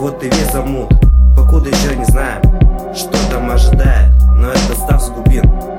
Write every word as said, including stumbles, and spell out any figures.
вот и весь замут. Покуда еще не знаем, что там ожидает, но это став с глубин.